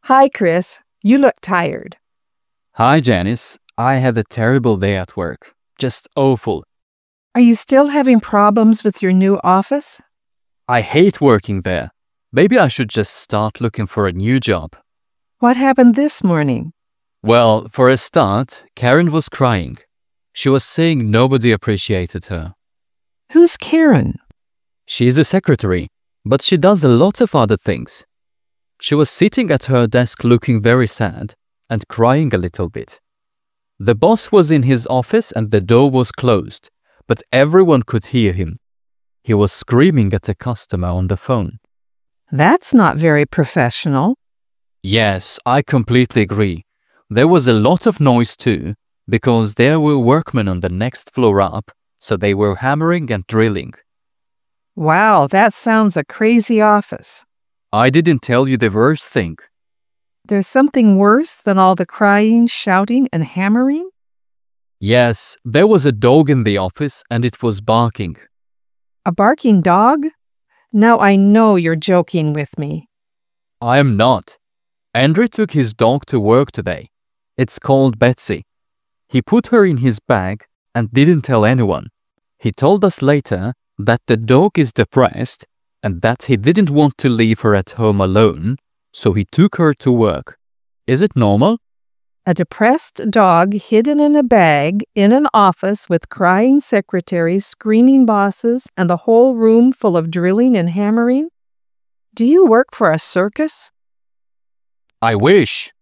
Hi, Chris. You look tired. Hi, Janice. I had a terrible day at work. Just awful. Are you still having problems with your new office? I hate working there. Maybe I should just start looking for a new job. What happened this morning? Well, for a start, Karen was crying. She was saying nobody appreciated her. Who's Karen? She's a secretary, but she does a lot of other things. She was sitting at her desk looking very sad and crying a little bit. The boss was in his office and the door was closed, but everyone could hear him. He was screaming at a customer on the phone. That's not very professional. Yes, I completely agree. There was a lot of noise too, because there were workmen on the next floor up, so they were hammering and drilling. Wow, that sounds a crazy office. I didn't tell you the worst thing. There's something worse than all the crying, shouting, and hammering? Yes, there was a dog in the office and it was barking. A barking dog? Now I know you're joking with me. I am not. Andrew took his dog to work today. It's called Betsy. He put her in his bag and didn't tell anyone. He told us later that the dog is depressed and that he didn't want to leave her at home alone, so he took her to work. Is it normal? A depressed dog hidden in a bag in an office with crying secretaries, screaming bosses, and the whole room full of drilling and hammering? Do you work for a circus? I wish.